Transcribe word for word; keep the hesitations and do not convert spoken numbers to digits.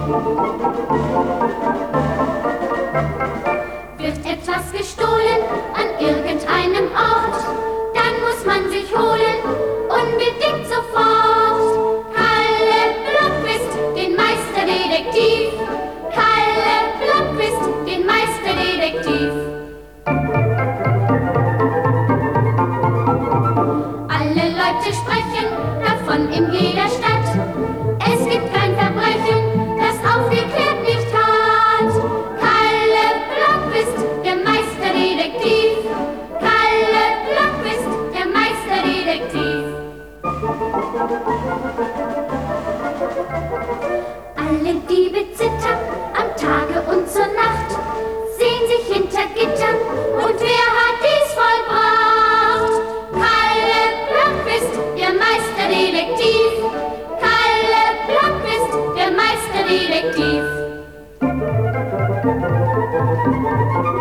Wird etwas gestohlen an irgendeinem Ort, dann muss man sich holen, unbedingt sofort. Kalle Blomqvist, den Meisterdetektiv. Kalle Blomqvist, den Meisterdetektiv. Alle Leute sprechen davon in jeder Stadt. Es gibt kein Verbrechen, das aufgeklärt nicht hat. Kalle Blomqvist, der Meisterdetektiv. Kalle Blomqvist, der Meisterdetektiv. Alle Diebe zittern am Tage und zur Nacht, sehen sich hinter Gittern und wer hat dies vollbracht? Kalle Blomqvist, der Meisterdetektiv. Kalle Blomqvist, der Meisterdetektiv.